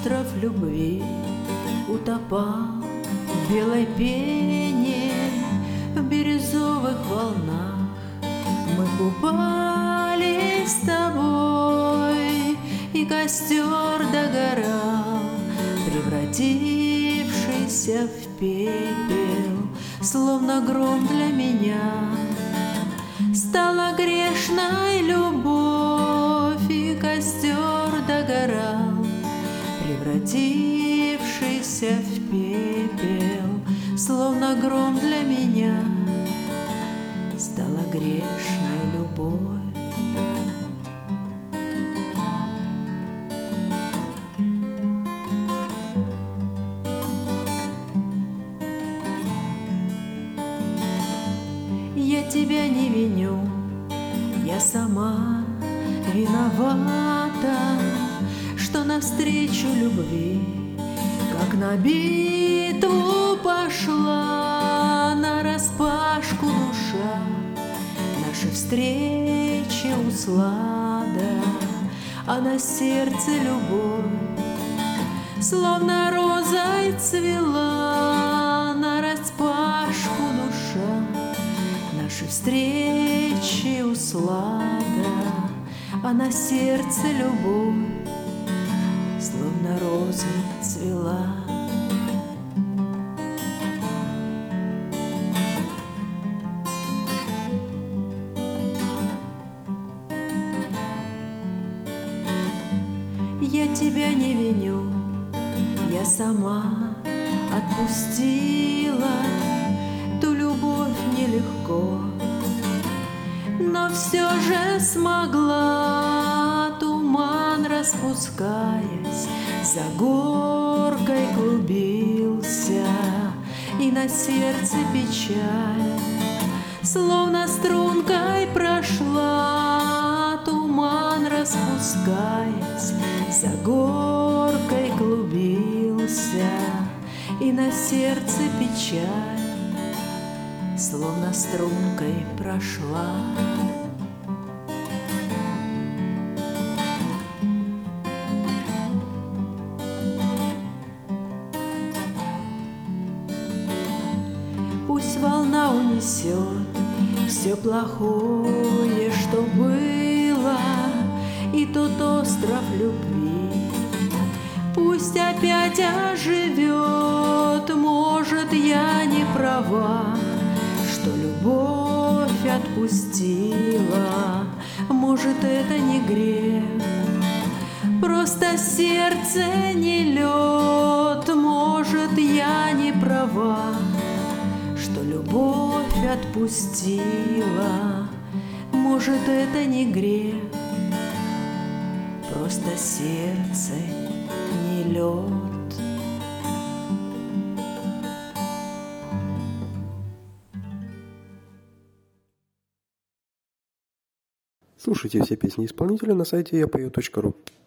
остров любви утопал в белой пене, в бирюзовых волнах. Мы купались с тобой, и костер догорал, превратившийся в пепел, словно гром для меня. Стала грешной любовь, и костер догорал, превратившийся в пепел, словно гром для меня. Стала грешной любовь. Я тебя не виню, я сама виновата, что навстречу любви, как на битву пошла, нараспашку душа. Наши встречи услада, а на сердце любовь, словно розой цвела, нараспашку душа. Наши встречи услада, а на сердце любовь, словно роза цвела. Я тебя не виню, я сама отпустила ту любовь нелегко, но все же смогла, туман распускаясь, за горкой клубился, и на сердце печаль словно стрункой прошла, туман распускаясь, за горкой клубился, и на сердце печаль словно стрункой прошла. Пусть волна унесет все плохое, что было, и тот остров любви пусть опять оживет. Может, я не права, что любовь отпустила, может, это не грех, просто сердце не лед. Может, я не права, что любовь отпустила, может, это не грех, просто сердце не лед. Слушайте все песни исполнителя на сайте yapою.ru.